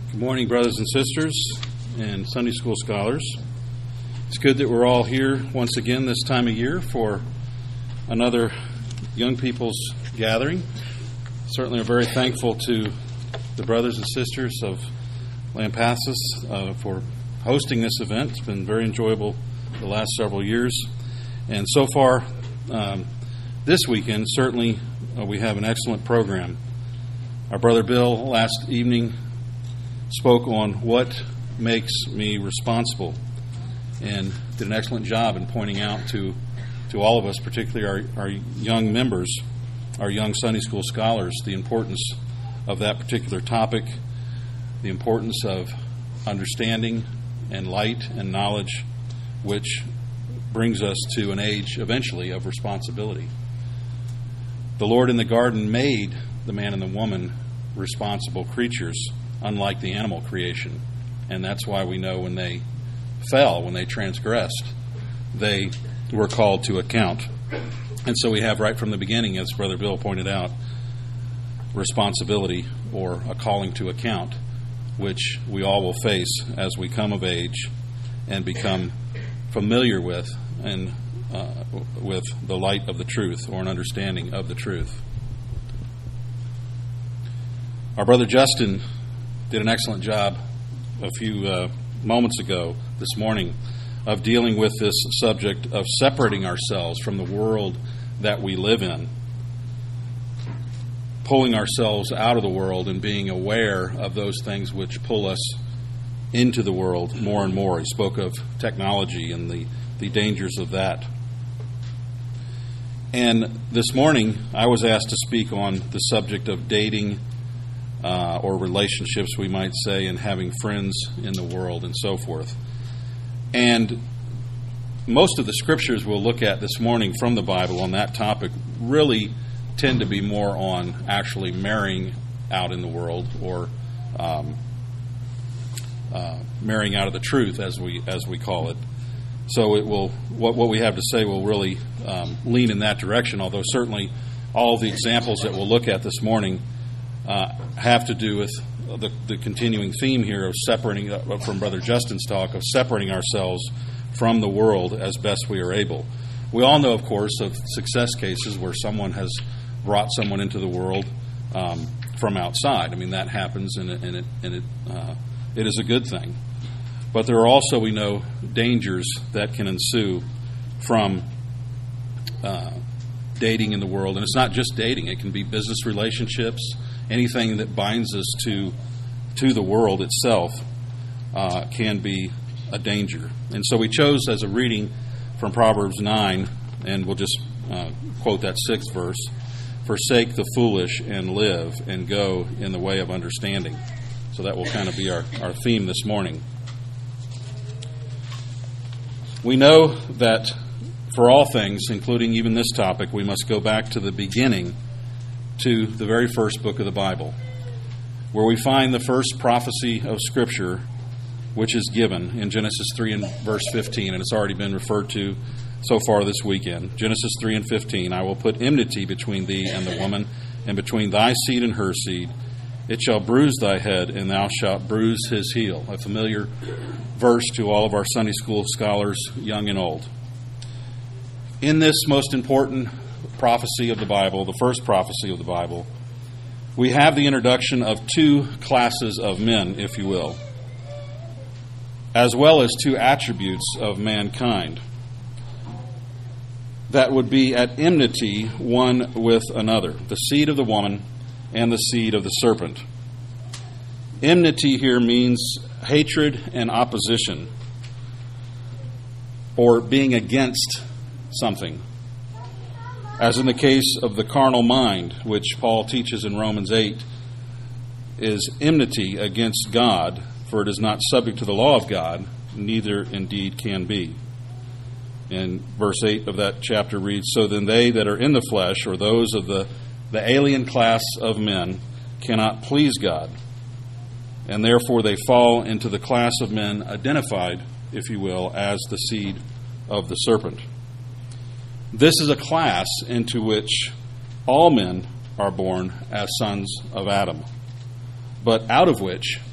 Good morning, brothers and sisters and Sunday school scholars. It's good that we're all here once again this time of year for another young people's gathering. Certainly, I'm very thankful to the brothers and sisters of Lampasas for hosting this event. It's been very enjoyable the last several years. And so far, this weekend, certainly we have an excellent program. Our brother Bill last evening spoke on what makes me responsible and did an excellent job in pointing out to all of us, particularly our young members, our young Sunday school scholars, the importance of that particular topic, the importance of understanding and light and knowledge, which brings us to an age eventually of responsibility. The Lord in the garden made the man and the woman responsible creatures, unlike the animal creation. And that's why we know when they fell, when they transgressed, they were called to account. And so we have right from the beginning, as Brother Bill pointed out, responsibility or a calling to account, which we all will face as we come of age and become familiar with and with the light of the truth or an understanding of the truth. Our brother Justin did an excellent job a few moments ago this morning of dealing with this subject of separating ourselves from the world that we live in, pulling ourselves out of the world and being aware of those things which pull us into the world more and more. He spoke of technology and the dangers of that. And this morning I was asked to speak on the subject of dating or relationships, we might say, and having friends in the world and so forth. And most of the scriptures we'll look at this morning from the Bible on that topic really tend to be more on actually marrying out in the world or marrying out of the truth, as we call it. So it will what we have to say will really lean in that direction, although certainly all the examples that we'll look at this morning have to do with the continuing theme here of separating, from Brother Justin's talk, of separating ourselves from the world as best we are able. We all know, of course, of success cases where someone has brought someone into the world from outside. I mean, that happens, and it is a good thing. But there are also, we know, dangers that can ensue from dating in the world. And it's not just dating. It can be business relationships. Anything that binds us to the world itself can be a danger. And so we chose as a reading from Proverbs 9, and we'll just quote that 6th verse, "Forsake the foolish and live, and go in the way of understanding." So that will kind of be our theme this morning. We know that for all things, including even this topic, we must go back to the beginning, to the very first book of the Bible, where we find the first prophecy of Scripture, which is given in Genesis 3 and verse 15, and it's already been referred to so far this weekend. Genesis 3 and 15, "I will put enmity between thee and the woman, and between thy seed and her seed. It shall bruise thy head, and thou shalt bruise his heel." A familiar verse to all of our Sunday school scholars, young and old. In this most important prophecy of the Bible, the first prophecy of the Bible, we have the introduction of two classes of men, if you will, as well as two attributes of mankind that would be at enmity one with another: the seed of the woman and the seed of the serpent. Enmity here means hatred and opposition, or being against something, as in the case of the carnal mind, which Paul teaches in Romans 8 is enmity against God, for it is not subject to the law of God, neither indeed can be. And verse 8 of that chapter reads, "So then they that are in the flesh, or those of the alien class of men, cannot please God, and therefore they fall into the class of men identified, if you will, as the seed of the serpent." This is a class into which all men are born as sons of Adam, but out of which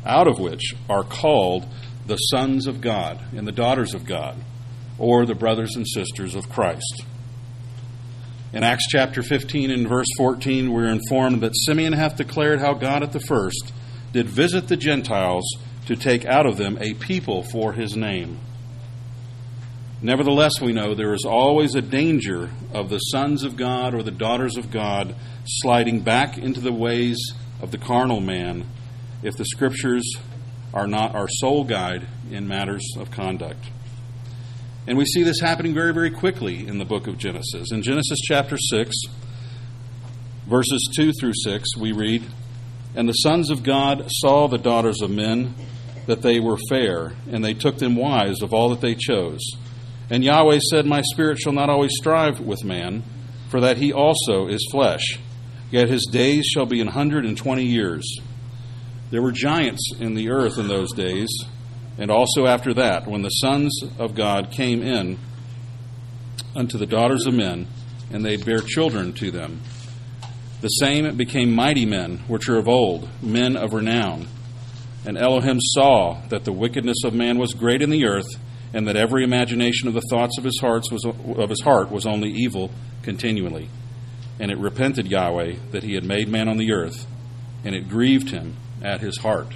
out of which are called the sons of God and the daughters of God, or the brothers and sisters of Christ. In Acts chapter 15 and verse 14, we're informed that Simeon hath declared how God at the first did visit the Gentiles to take out of them a people for his name. Nevertheless, we know there is always a danger of the sons of God or the daughters of God sliding back into the ways of the carnal man if the Scriptures are not our sole guide in matters of conduct. And we see this happening very, very quickly in the book of Genesis. In Genesis chapter 6, verses 2 through 6, we read, "And the sons of God saw the daughters of men, that they were fair, and they took them wives of all that they chose. And Yahweh said, My spirit shall not always strive with man, for that he also is flesh. Yet his days shall be 120 years. There were giants in the earth in those days, and also after that, when the sons of God came in unto the daughters of men, and they bare children to them. The same became mighty men, which are of old, men of renown. And Elohim saw that the wickedness of man was great in the earth, and that every imagination of the thoughts of his heart was only evil continually. And it repented Yahweh that he had made man on the earth, and it grieved him at his heart."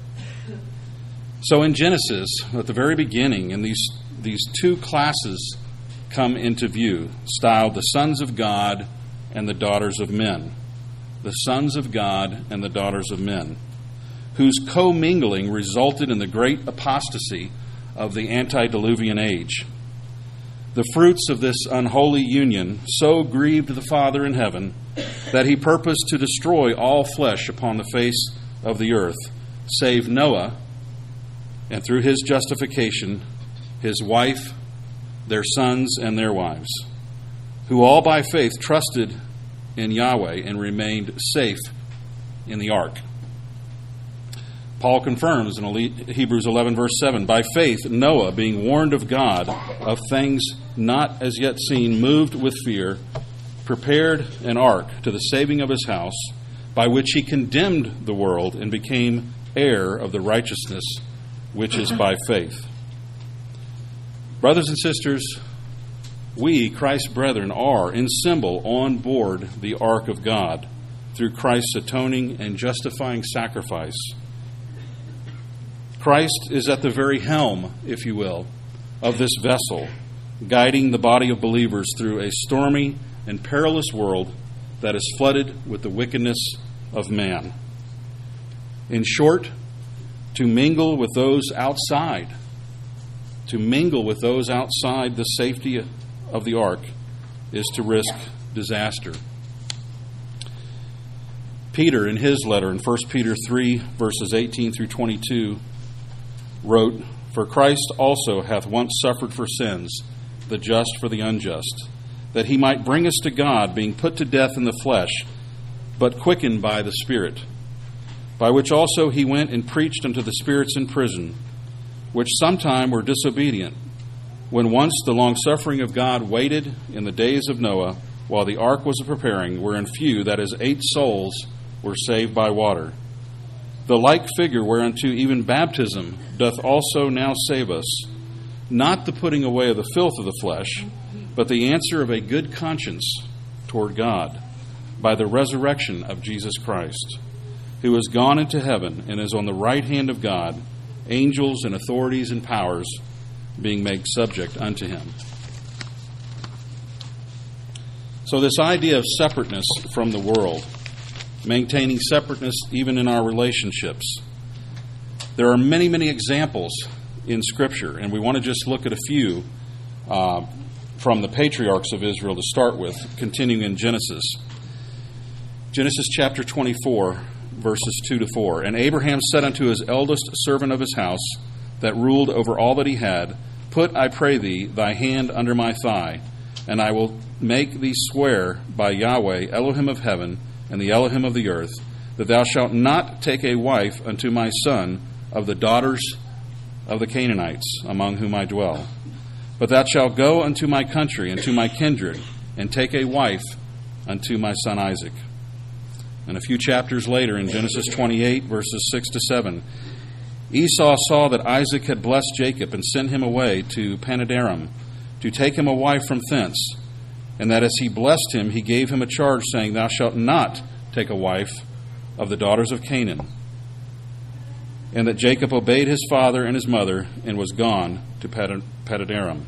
So in Genesis, at the very beginning, and these two classes come into view, styled the sons of God and the daughters of men. The sons of God and the daughters of men, whose commingling resulted in the great apostasy of the antediluvian age. The fruits of this unholy union so grieved the Father in heaven that he purposed to destroy all flesh upon the face of the earth, save Noah, and through his justification, his wife, their sons, and their wives, who all by faith trusted in Yahweh and remained safe in the ark. Paul confirms in Hebrews 11, verse 7, "By faith Noah, being warned of God of things not as yet seen, moved with fear, prepared an ark to the saving of his house, by which he condemned the world and became heir of the righteousness which is by faith." Brothers and sisters, we, Christ's brethren, are, in symbol, on board the ark of God through Christ's atoning and justifying sacrifice. Christ is at the very helm, if you will, of this vessel, guiding the body of believers through a stormy and perilous world that is flooded with the wickedness of man. In short, to mingle with those outside the safety of the ark is to risk disaster. Peter, in his letter in 1 Peter 3, verses 18 through 22, wrote, "For Christ also hath once suffered for sins, the just for the unjust, that he might bring us to God, being put to death in the flesh, but quickened by the Spirit, by which also he went and preached unto the spirits in prison, which sometime were disobedient, when once the long-suffering of God waited in the days of Noah, while the ark was preparing, wherein few, that is 8 souls, were saved by water. The like figure whereunto even baptism doth also now save us, not the putting away of the filth of the flesh, but the answer of a good conscience toward God, by the resurrection of Jesus Christ, who is gone into heaven and is on the right hand of God, angels and authorities and powers being made subject unto him." So this idea of separateness from the world, maintaining separateness even in our relationships. There are many, many examples in Scripture, and we want to just look at a few from the patriarchs of Israel to start with, continuing in Genesis. Genesis chapter 24, verses 2 to 4. "And Abraham said unto his eldest servant of his house, that ruled over all that he had, Put, I pray thee, thy hand under my thigh, and I will make thee swear by Yahweh, Elohim of heaven, and the Elohim of the earth, that thou shalt not take a wife unto my son of the daughters of the Canaanites, among whom I dwell. But thou shalt go unto my country and to my kindred, and take a wife unto my son Isaac." And a few chapters later, in Genesis 28, verses 6 to 7, Esau saw that Isaac had blessed Jacob and sent him away to Paddan-aram to take him a wife from thence, and that as he blessed him, he gave him a charge, saying, Thou shalt not take a wife of the daughters of Canaan. And that Jacob obeyed his father and his mother and was gone to Paddan-aram.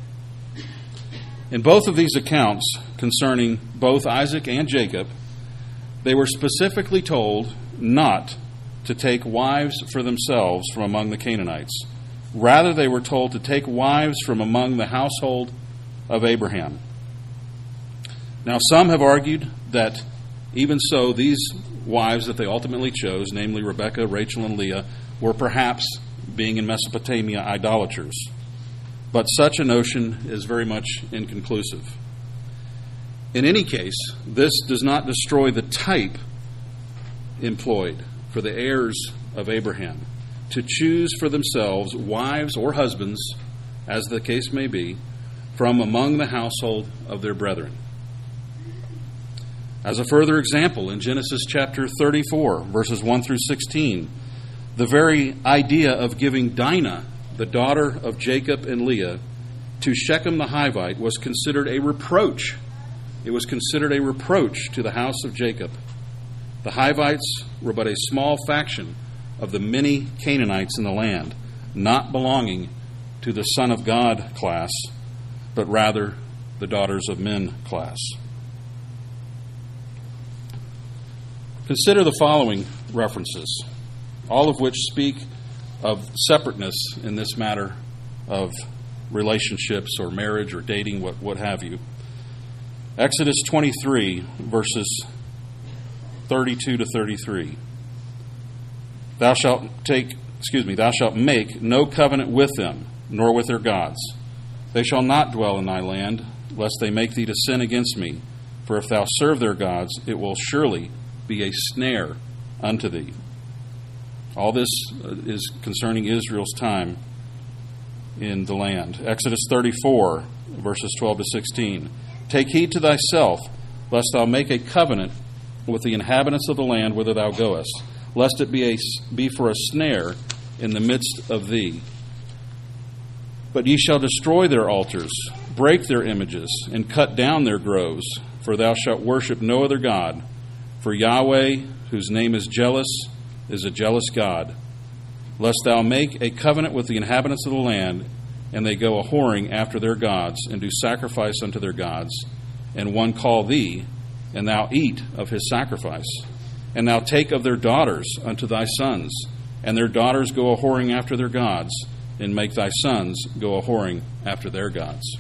In both of these accounts concerning both Isaac and Jacob, they were specifically told not to take wives for themselves from among the Canaanites. Rather, they were told to take wives from among the household of Abraham. Now, some have argued that even so, these wives that they ultimately chose, namely Rebekah, Rachel, and Leah, were perhaps, being in Mesopotamia, idolaters. But such a notion is very much inconclusive. In any case, this does not destroy the type employed for the heirs of Abraham to choose for themselves wives or husbands, as the case may be, from among the household of their brethren. As a further example, in Genesis chapter 34, verses 1 through 16, the very idea of giving Dinah, the daughter of Jacob and Leah, to Shechem the Hivite was considered a reproach. It was considered a reproach to the house of Jacob. The Hivites were but a small faction of the many Canaanites in the land, not belonging to the Son of God class, but rather the daughters of men class. Consider the following references, all of which speak of separateness in this matter of relationships or marriage or dating, what have you. Exodus 23, verses 32 to 33. Thou shalt make no covenant with them, nor with their gods. They shall not dwell in thy land, lest they make thee to sin against me. For if thou serve their gods, it will surely be a snare unto thee. All this is concerning Israel's time in the land. Exodus 34, verses 12 to 16. Take heed to thyself, lest thou make a covenant with the inhabitants of the land whither thou goest, lest it be for a snare in the midst of thee. But ye shall destroy their altars, break their images, and cut down their groves, for thou shalt worship no other God. For Yahweh, whose name is jealous, is a jealous God. Lest thou make a covenant with the inhabitants of the land, and they go a-whoring after their gods, and do sacrifice unto their gods, and one call thee, and thou eat of his sacrifice. And thou take of their daughters unto thy sons, and their daughters go a-whoring after their gods, and make thy sons go a-whoring after their gods.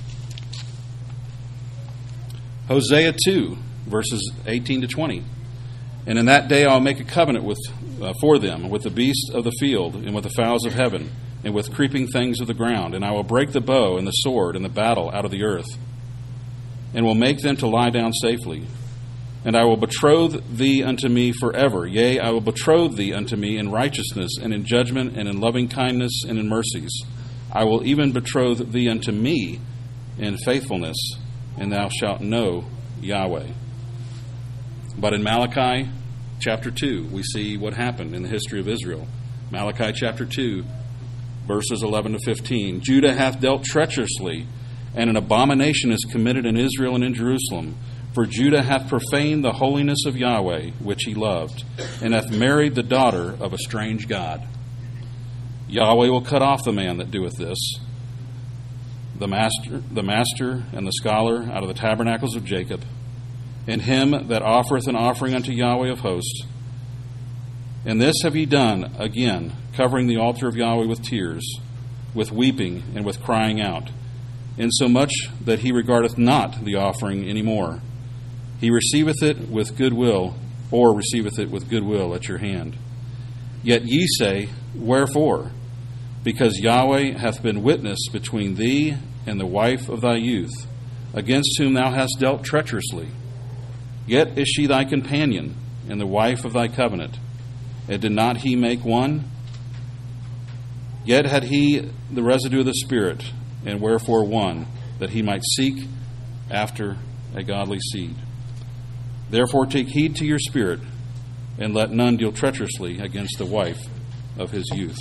Hosea 2, verses 18 to 20. And in that day I will make a covenant for them with the beasts of the field, and with the fowls of heaven, and with creeping things of the ground. And I will break the bow and the sword and the battle out of the earth, and will make them to lie down safely. And I will betroth thee unto me forever. Yea, I will betroth thee unto me in righteousness, and in judgment, and in loving kindness, and in mercies. I will even betroth thee unto me in faithfulness, and thou shalt know Yahweh. But in Malachi chapter 2, we see what happened in the history of Israel. Malachi chapter 2, verses 11 to 15. Judah hath dealt treacherously, and an abomination is committed in Israel and in Jerusalem. For Judah hath profaned the holiness of Yahweh, which he loved, and hath married the daughter of a strange god. Yahweh will cut off the man that doeth this, the master and the scholar out of the tabernacles of Jacob, and him that offereth an offering unto Yahweh of hosts. And this have ye done, again, covering the altar of Yahweh with tears, with weeping, and with crying out, insomuch that he regardeth not the offering any more. He receiveth it with goodwill, or receiveth it with goodwill at your hand. Yet ye say, Wherefore? Because Yahweh hath been witness between thee and the wife of thy youth, against whom thou hast dealt treacherously. Yet is she thy companion, and the wife of thy covenant. And did not he make one? Yet had he the residue of the Spirit, and wherefore one, that he might seek after a godly seed. Therefore take heed to your spirit, and let none deal treacherously against the wife of his youth.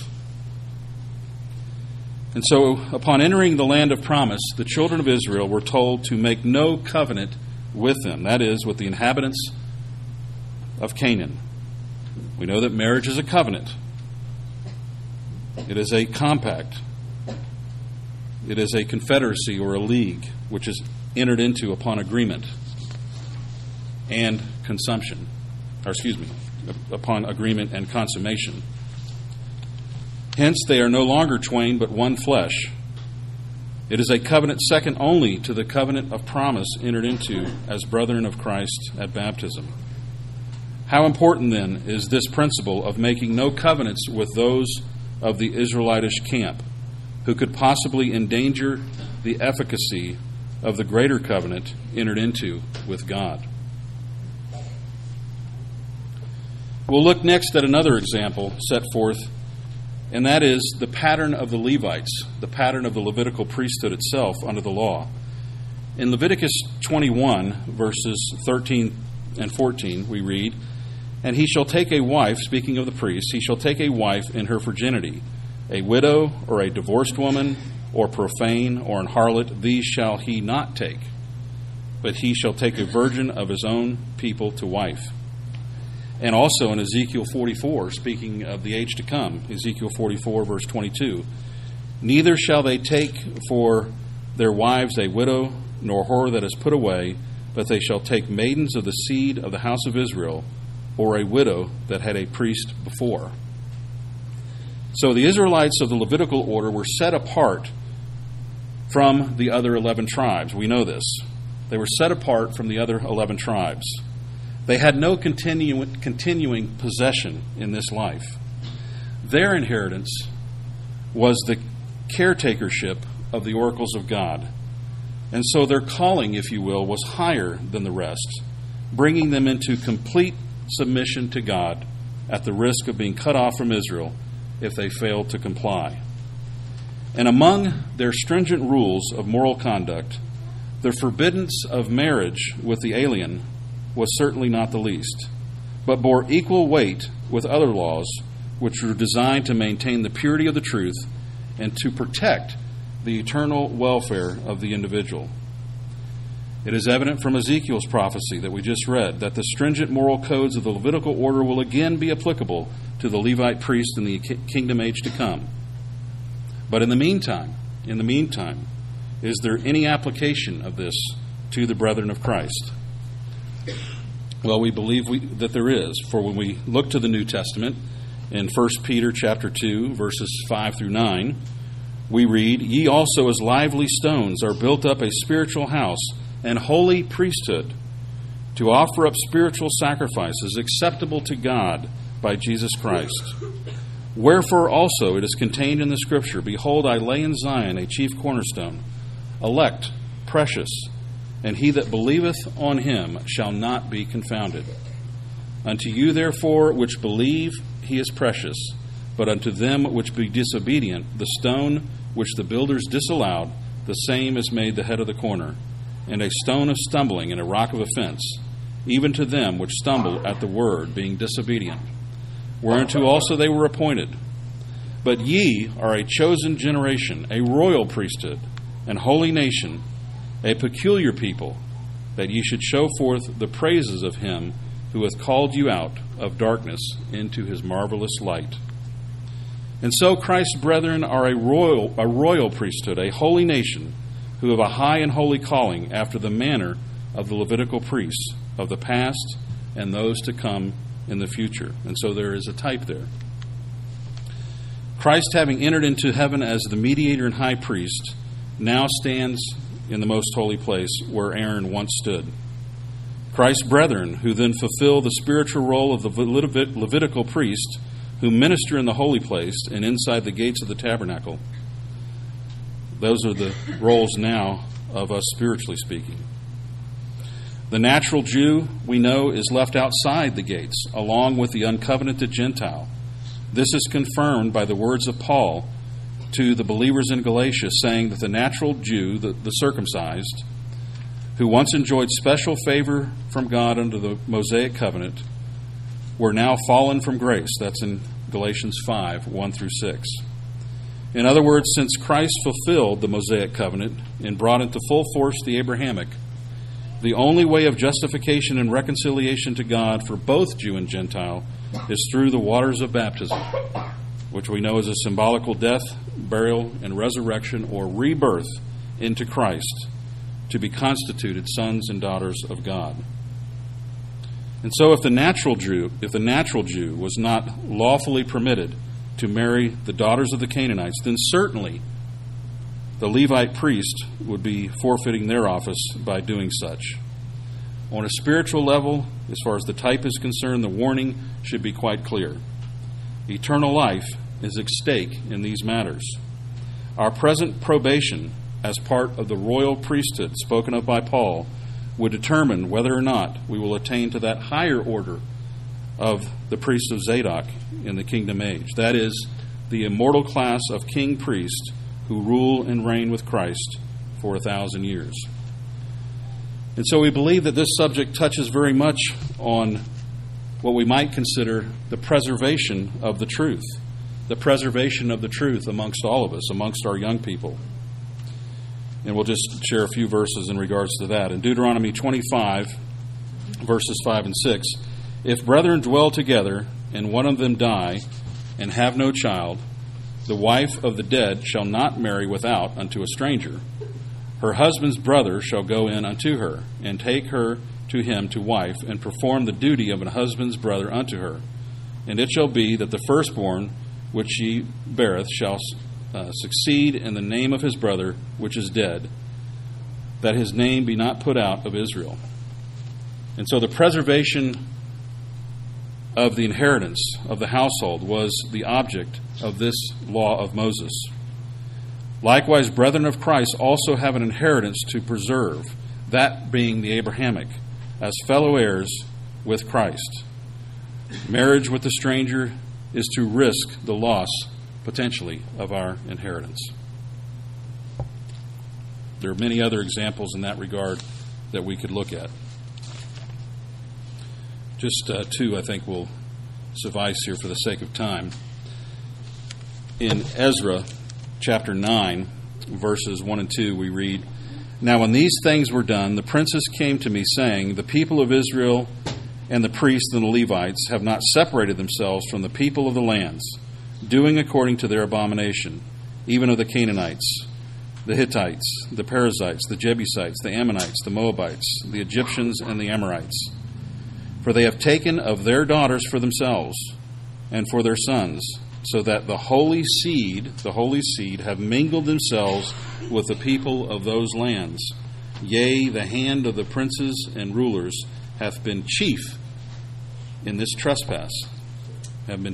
And so, upon entering the land of promise, the children of Israel were told to make no covenant with them, that is, with the inhabitants of Canaan. We know that marriage is a covenant. It is a compact. It is a confederacy or a league which is entered into upon agreement and upon agreement and consummation. Hence, they are no longer twain, but one flesh. It is a covenant second only to the covenant of promise entered into as brethren of Christ at baptism. How important, then, is this principle of making no covenants with those of the Israelitish camp, who could possibly endanger the efficacy of the greater covenant entered into with God? We'll look next at another example set forth, and that is the pattern of the Levites, the pattern of the Levitical priesthood itself under the law. In Leviticus 21, verses 13 and 14, we read, "And he shall take a wife," speaking of the priest, "he shall take a wife in her virginity, a widow or a divorced woman or profane or an harlot, these shall he not take, but he shall take a virgin of his own people to wife." And also in Ezekiel 44, speaking of the age to come, Ezekiel 44, verse 22, "Neither shall they take for their wives a widow, nor her that is put away, but they shall take maidens of the seed of the house of Israel, or a widow that had a priest before." So the Israelites of the Levitical order were set apart from the other 11 tribes. We know this. They were set apart from the other 11 tribes. They had no continuing possession in this life. Their inheritance was the caretakership of the oracles of God. And so their calling, if you will, was higher than the rest, bringing them into complete submission to God at the risk of being cut off from Israel if they failed to comply. And among their stringent rules of moral conduct, the forbiddance of marriage with the alien was certainly not the least, but bore equal weight with other laws which were designed to maintain the purity of the truth and to protect the eternal welfare of the individual. It is evident from Ezekiel's prophecy that we just read that the stringent moral codes of the Levitical order will again be applicable to the Levite priest in the kingdom age to come. But in the meantime, is there any application of this to the brethren of Christ? Well, we believe that there is. For when we look to the New Testament, in 1 Peter chapter 2, verses 5 through 9, we read, "Ye also as lively stones are built up a spiritual house and holy priesthood, to offer up spiritual sacrifices acceptable to God by Jesus Christ. Wherefore also it is contained in the Scripture, Behold, I lay in Zion a chief cornerstone, elect, precious, and he that believeth on him shall not be confounded. Unto you therefore which believe he is precious, but unto them which be disobedient, the stone which the builders disallowed, the same is made the head of the corner, and a stone of stumbling and a rock of offense, even to them which stumble at the word, being disobedient. Whereunto also they were appointed. But ye are a chosen generation, a royal priesthood, an holy nation, a peculiar people, that ye should show forth the praises of him who hath called you out of darkness into his marvelous light." And so Christ's brethren are a royal priesthood, a holy nation, who have a high and holy calling after the manner of the Levitical priests of the past and those to come in the future. And so there is a type there. Christ, having entered into heaven as the mediator and high priest, now stands in the most holy place where Aaron once stood. Christ's brethren, who then fulfill the spiritual role of the Levitical priest, who minister in the holy place and inside the gates of the tabernacle, those are the roles now of us spiritually speaking. The natural Jew, we know, is left outside the gates, along with the uncovenanted Gentile. This is confirmed by the words of Paul to the believers in Galatia, saying that the natural Jew, the circumcised, who once enjoyed special favor from God under the Mosaic covenant, were now fallen from grace. That's in Galatians 5, 1 through 6. In other words, since Christ fulfilled the Mosaic covenant and brought into full force the Abrahamic, the only way of justification and reconciliation to God for both Jew and Gentile is through the waters of baptism, which we know is a symbolical death, burial, and resurrection or rebirth into Christ to be constituted sons and daughters of God. And so if the natural Jew was not lawfully permitted to marry the daughters of the Canaanites, then certainly the Levite priest would be forfeiting their office by doing such. On a spiritual level, as far as the type is concerned, the warning should be quite clear. Eternal life is at stake in these matters. Our present probation as part of the royal priesthood spoken of by Paul would determine whether or not we will attain to that higher order of the priests of Zadok in the kingdom age. That is, the immortal class of king priests who rule and reign with Christ for 1,000 years. And so we believe that this subject touches very much on what we might consider the preservation of the truth. The preservation of the truth amongst all of us, amongst our young people. And we'll just share a few verses in regards to that. In Deuteronomy 25, verses 5 and 6, if brethren dwell together, and one of them die, and have no child, the wife of the dead shall not marry without unto a stranger. Her husband's brother shall go in unto her, and take her to him to wife, and perform the duty of an husband's brother unto her. And it shall be that the firstborn which she beareth shall succeed in the name of his brother which is dead, that his name be not put out of Israel. And so the preservation of the inheritance of the household was the object of this law of Moses. Likewise, brethren of Christ also have an inheritance to preserve, that being the Abrahamic, as fellow heirs with Christ. Marriage with the stranger is to risk the loss, potentially, of our inheritance. There are many other examples in that regard that we could look at. Just two, I think, will suffice here for the sake of time. In Ezra chapter 9, verses 1 and 2, we read, Now when these things were done, the princes came to me, saying, The people of Israel and the priests and the Levites have not separated themselves from the people of the lands, doing according to their abomination, even of the Canaanites, the Hittites, the Perizzites, the Jebusites, the Ammonites, the Moabites, the Egyptians, and the Amorites. For they have taken of their daughters for themselves and for their sons, so that the holy seed have mingled themselves with the people of those lands. Yea, the hand of the princes and rulers hath been chief in this trespass. And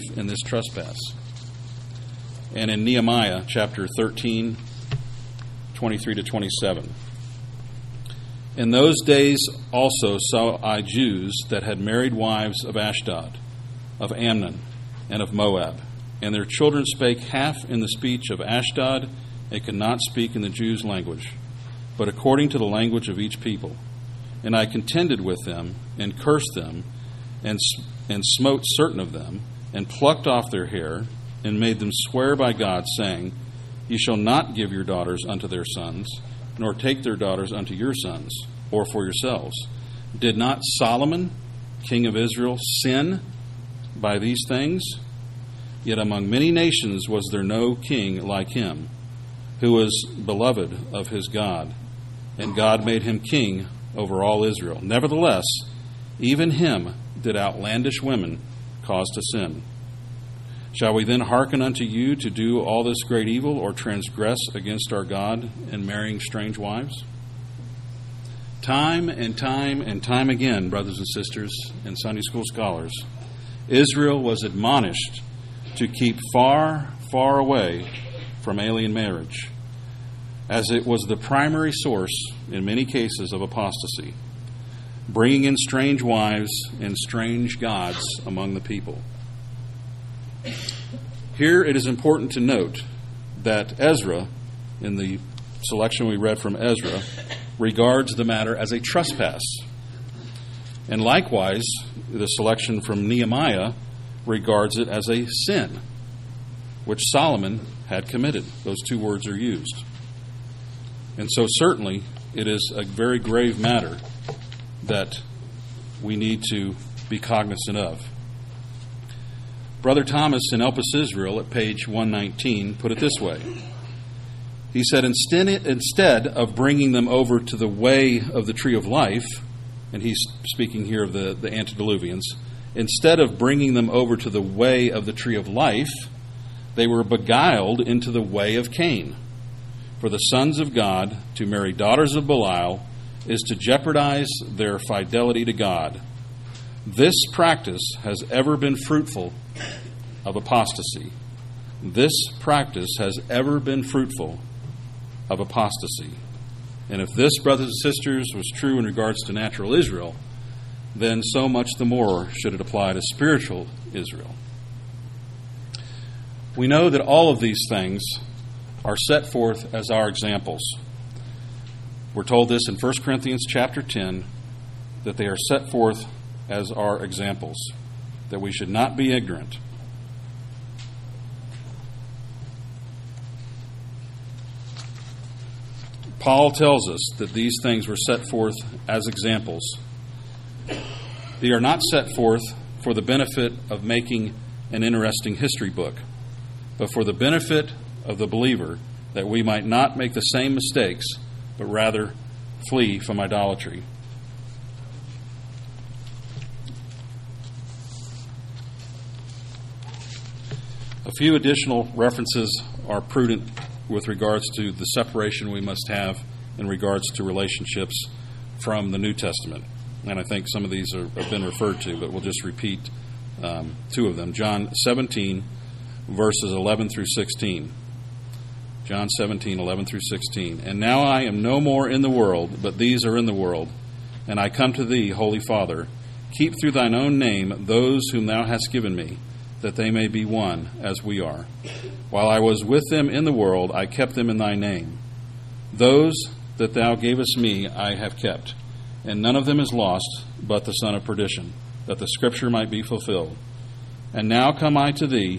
in Nehemiah chapter 13, 23 to 27. In those days also saw I Jews that had married wives of Ashdod, of Ammon, and of Moab. And their children spake half in the speech of Ashdod, and could not speak in the Jews' language, but according to the language of each people. And I contended with them, and cursed them, and smote certain of them, and plucked off their hair, and made them swear by God, saying, Ye shall not give your daughters unto their sons, nor take their daughters unto your sons, or for yourselves. Did not Solomon, king of Israel, sin by these things? Yet among many nations was there no king like him, who was beloved of his God, and God made him king over all Israel. Nevertheless, even him did outlandish women cause to sin. Shall we then hearken unto you to do all this great evil, or transgress against our God in marrying strange wives? Time and time again, brothers and sisters and Sunday school scholars, Israel was admonished to keep far, far away from alien marriage, as it was the primary source, in many cases, of apostasy, bringing in strange wives and strange gods among the people. Here it is important to note that Ezra, in the selection we read from Ezra, regards the matter as a trespass. And likewise, the selection from Nehemiah regards it as a sin, which Solomon had committed. Those two words are used. And so certainly it is a very grave matter that we need to be cognizant of. Brother Thomas in Elpis Israel at page 119 put it this way. He said, instead of bringing them over to the way of the tree of life, and he's speaking here of the antediluvians, instead of bringing them over to the way of the tree of life, they were beguiled into the way of Cain. For the sons of God to marry daughters of Belial is to jeopardize their fidelity to God. This practice has ever been fruitful of apostasy. This practice has ever been fruitful of apostasy. And if this, brothers and sisters, was true in regards to natural Israel, then so much the more should it apply to spiritual Israel. We know that all of these things are set forth as our examples. We're told this in 1 Corinthians chapter 10, that they are set forth as our examples, that we should not be ignorant. Paul tells us that these things were set forth as examples. They are not set forth for the benefit of making an interesting history book, but for the benefit of the believer, that we might not make the same mistakes, but rather flee from idolatry. A few additional references are prudent with regards to the separation we must have in regards to relationships from the New Testament. And I think some of these have been referred to, but we'll just repeat two of them. John 17, verses 11 through 16. John 17, 11 through 16. And now I am no more in the world, but these are in the world. And I come to thee, Holy Father. Keep through thine own name those whom thou hast given me, that they may be one as we are. While I was with them in the world, I kept them in thy name. Those that thou gavest me I have kept, and none of them is lost but the son of perdition, that the scripture might be fulfilled. And now come I to thee,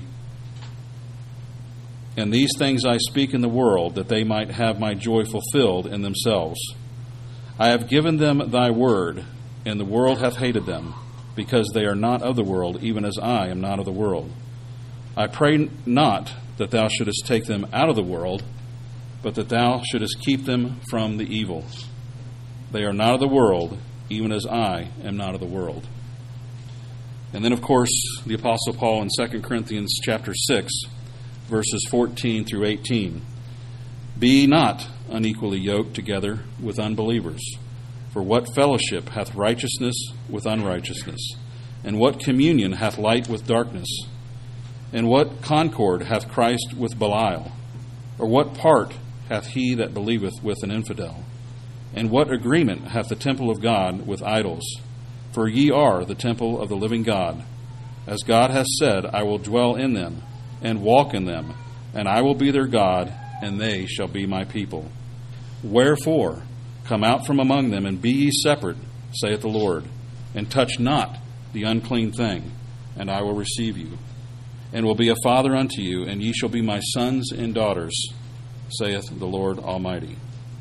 and these things I speak in the world, that they might have my joy fulfilled in themselves. I have given them thy word, and the world hath hated them, because they are not of the world, even as I am not of the world. I pray not that thou shouldest take them out of the world, but that thou shouldest keep them from the evil. They are not of the world, even as I am not of the world. And then, of course, the Apostle Paul in 2 Corinthians chapter 6, verses 14 through 18. Be not unequally yoked together with unbelievers. For what fellowship hath righteousness with unrighteousness? And what communion hath light with darkness? And what concord hath Christ with Belial? Or what part hath he that believeth with an infidel? And what agreement hath the temple of God with idols? For ye are the temple of the living God. As God hath said, I will dwell in them, and walk in them, and I will be their God, and they shall be my people. Wherefore, come out from among them, and be ye separate, saith the Lord, and touch not the unclean thing, and I will receive you, and will be a father unto you, and ye shall be my sons and daughters, saith the Lord Almighty.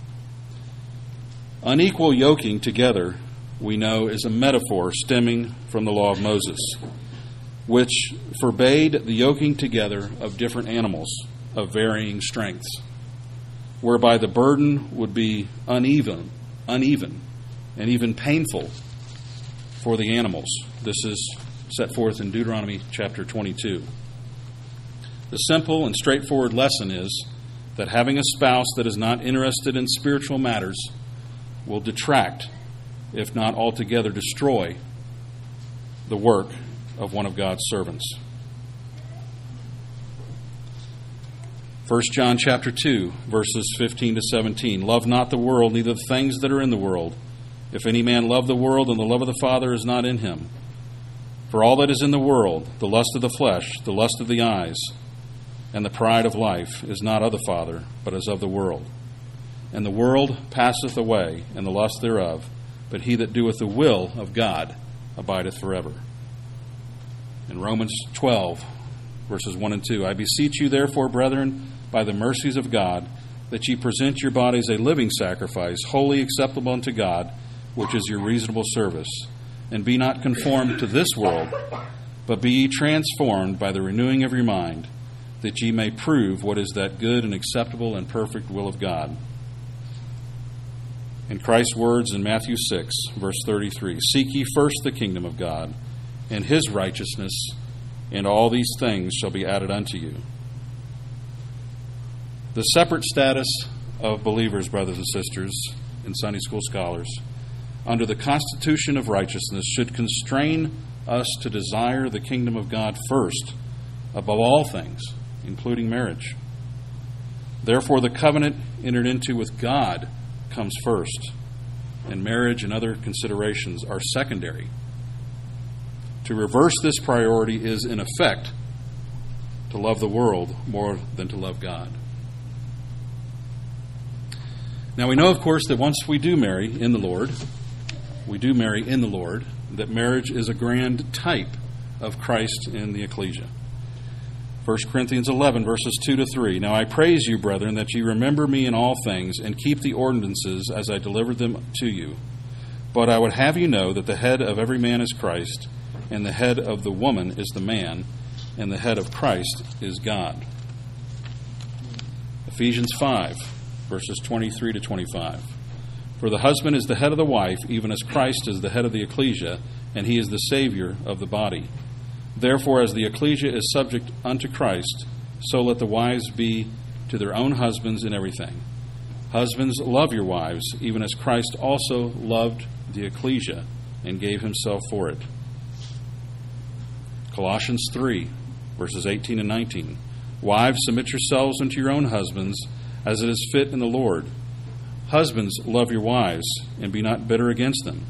Unequal yoking together, we know, is a metaphor stemming from the law of Moses, which forbade the yoking together of different animals of varying strengths, whereby the burden would be uneven, and even painful for the animals. This is set forth in Deuteronomy chapter 22. The simple and straightforward lesson is that having a spouse that is not interested in spiritual matters will detract, if not altogether destroy, the work of one of God's servants. 1 John chapter 2, verses 15 to 17. Love not the world, neither the things that are in the world. If any man love the world, then the love of the Father is not in him. For all that is in the world, the lust of the flesh, the lust of the eyes, and the pride of life, is not of the Father, but is of the world. And the world passeth away, and the lust thereof, but he that doeth the will of God abideth forever. In Romans 12, verses 1 and 2, I beseech you, therefore, brethren, by the mercies of God, that ye present your bodies a living sacrifice, wholly acceptable unto God, which is your reasonable service. And be not conformed to this world, but be ye transformed by the renewing of your mind, that ye may prove what is that good and acceptable and perfect will of God. In Christ's words in Matthew 6, verse 33, seek ye first the kingdom of God and his righteousness, and all these things shall be added unto you. The separate status of believers, brothers and sisters, and Sunday school scholars, under the constitution of righteousness should constrain us to desire the kingdom of God first, above all things, including marriage. Therefore, the covenant entered into with God comes first, and marriage and other considerations are secondary. To reverse this priority is, in effect, to love the world more than to love God. Now, we know, of course, that once we do marry in the Lord, that marriage is a grand type of Christ in the ecclesia. 1 Corinthians 11, verses 2 to 3. Now I praise you, brethren, that ye remember me in all things, and keep the ordinances as I delivered them to you. But I would have you know that the head of every man is Christ, and the head of the woman is the man, and the head of Christ is God. Ephesians 5, verses 23 to 25. For the husband is the head of the wife, even as Christ is the head of the ecclesia, and he is the Savior of the body. Therefore, as the ecclesia is subject unto Christ, so let the wives be to their own husbands in everything. Husbands, love your wives, even as Christ also loved the ecclesia and gave himself for it. Colossians 3, verses 18 and 19. Wives, submit yourselves unto your own husbands, as it is fit in the Lord. Husbands, love your wives, and be not bitter against them.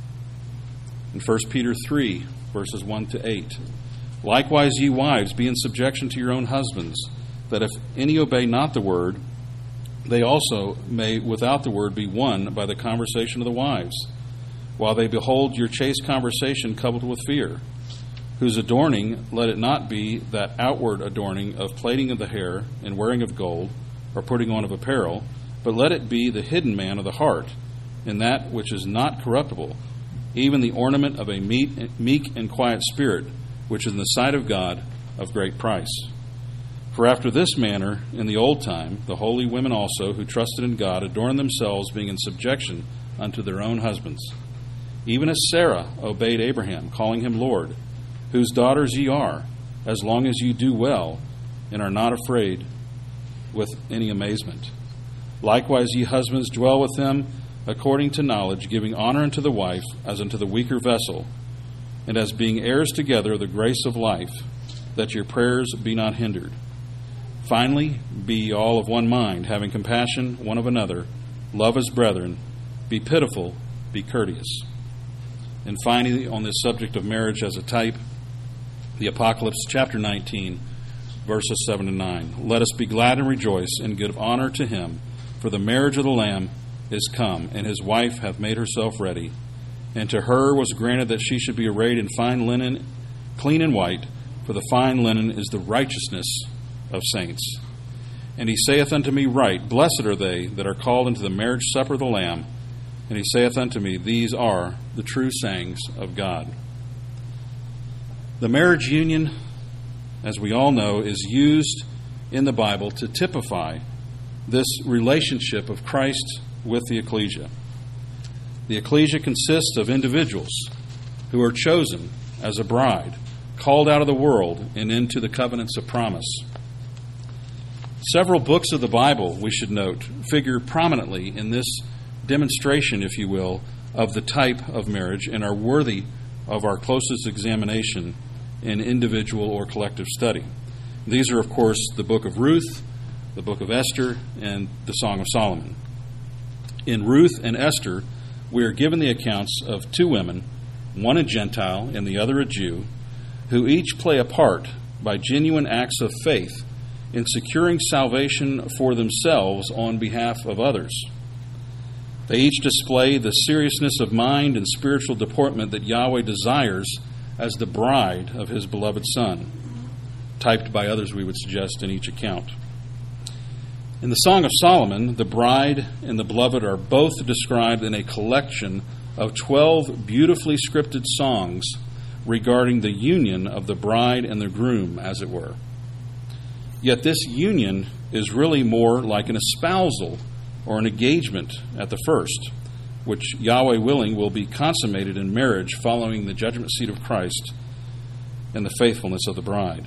In 1 Peter 3, verses 1 to 8. Likewise, ye wives, be in subjection to your own husbands, that if any obey not the word, they also may without the word be won by the conversation of the wives, while they behold your chaste conversation coupled with fear, whose adorning let it not be that outward adorning of plaiting of the hair and wearing of gold, or putting on of apparel, but let it be the hidden man of the heart, in that which is not corruptible, even the ornament of a meek and quiet spirit, which is in the sight of God of great price. For after this manner, in the old time, the holy women also, who trusted in God, adorned themselves, being in subjection unto their own husbands. Even as Sarah obeyed Abraham, calling him Lord, whose daughters ye are, as long as ye do well, and are not afraid with any amazement. Likewise, ye husbands, dwell with them according to knowledge, giving honor unto the wife as unto the weaker vessel, and as being heirs together of the grace of life, that your prayers be not hindered. Finally, be ye all of one mind, having compassion one of another, love as brethren, be pitiful, be courteous. And finally, on this subject of marriage as a type, the Apocalypse chapter 19, verses 7 and 9. Let us be glad and rejoice, and give honor to him, for the marriage of the Lamb is come, and his wife hath made herself ready. And to her was granted that she should be arrayed in fine linen, clean and white, for the fine linen is the righteousness of saints. And he saith unto me, Right, blessed are they that are called into the marriage supper of the Lamb. And he saith unto me, These are the true sayings of God. The marriage union, as we all know, is used in the Bible to typify this relationship of Christ with the ecclesia. The ecclesia consists of individuals who are chosen as a bride, called out of the world and into the covenants of promise. Several books of the Bible, we should note, figure prominently in this demonstration, if you will, of the type of marriage and are worthy of our closest examination in individual or collective study. These are, of course, the book of Ruth, the book of Esther, and the Song of Solomon. In Ruth and Esther, we are given the accounts of two women, one a Gentile and the other a Jew, who each play a part by genuine acts of faith in securing salvation for themselves on behalf of others. They each display the seriousness of mind and spiritual deportment that Yahweh desires as the bride of his beloved Son, typed by others, we would suggest, in each account. In the Song of Solomon, the bride and the beloved are both described in a collection of 12 beautifully scripted songs regarding the union of the bride and the groom, as it were. Yet this union is really more like an espousal or an engagement at the first, which, Yahweh willing, will be consummated in marriage following the judgment seat of Christ and the faithfulness of the bride.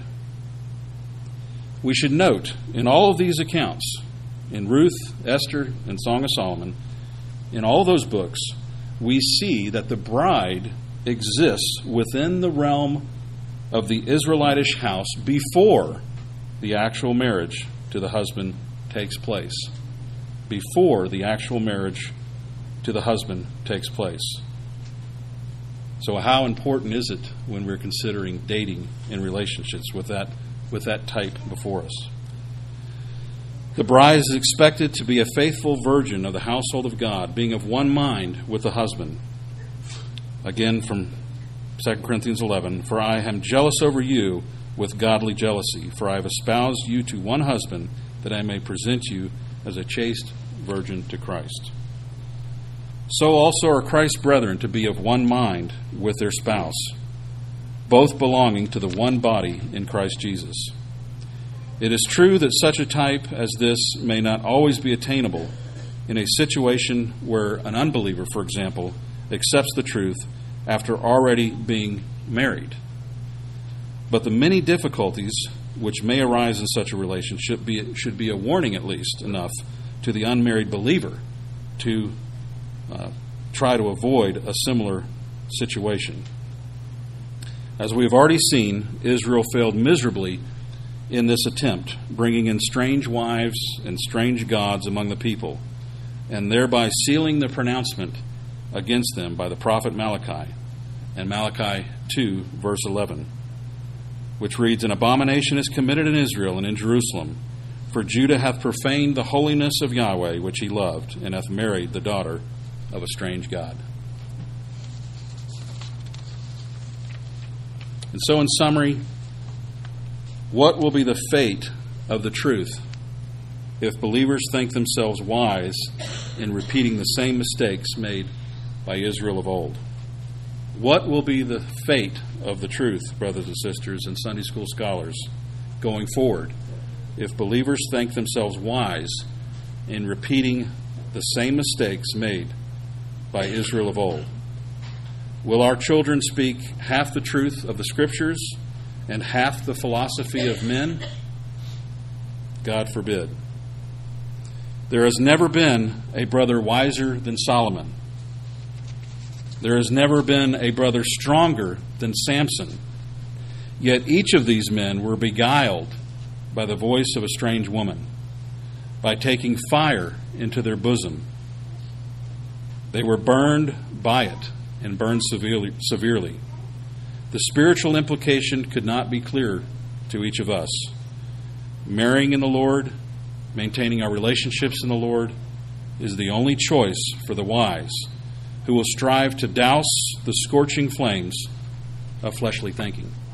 We should note in all of these accounts, in Ruth, Esther, and Song of Solomon, in all those books, we see that the bride exists within the realm of the Israelitish house before the actual marriage to the husband takes place. Before the actual marriage to the husband takes place. So how important is it when we're considering dating in relationships with that type before us? The bride is expected to be a faithful virgin of the household of God, being of one mind with the husband. Again from 2 Corinthians 11, "For I am jealous over you with godly jealousy, for I have espoused you to one husband, that I may present you as a chaste virgin to Christ." So also are Christ's brethren to be of one mind with their spouse, both belonging to the one body in Christ Jesus. It is true that such a type as this may not always be attainable in a situation where an unbeliever, for example, accepts the truth after already being married. But the many difficulties which may arise in such a relationship should be a warning, at least enough, to the unmarried believer to try to avoid a similar situation. As we have already seen, Israel failed miserably in this attempt, bringing in strange wives and strange gods among the people, and thereby sealing the pronouncement against them by the prophet Malachi, and Malachi 2, verse 11, which reads, "An abomination is committed in Israel and in Jerusalem, for Judah hath profaned the holiness of Yahweh, which he loved, and hath married the daughter of a strange god." And so, in summary, what will be the fate of the truth if believers think themselves wise in repeating the same mistakes made by Israel of old? What will be the fate of the truth, brothers and sisters and Sunday school scholars, going forward if believers think themselves wise in repeating the same mistakes made by Israel of old? Will our children speak half the truth of the Scriptures and half the philosophy of men? God forbid. There has never been a brother wiser than Solomon. There has never been a brother stronger than Samson. Yet each of these men were beguiled by the voice of a strange woman, by taking fire into their bosom. They were burned by it and burned severely. The spiritual implication could not be clearer to each of us. Marrying in the Lord, maintaining our relationships in the Lord, is the only choice for the wise, who will strive to douse the scorching flames of fleshly thinking.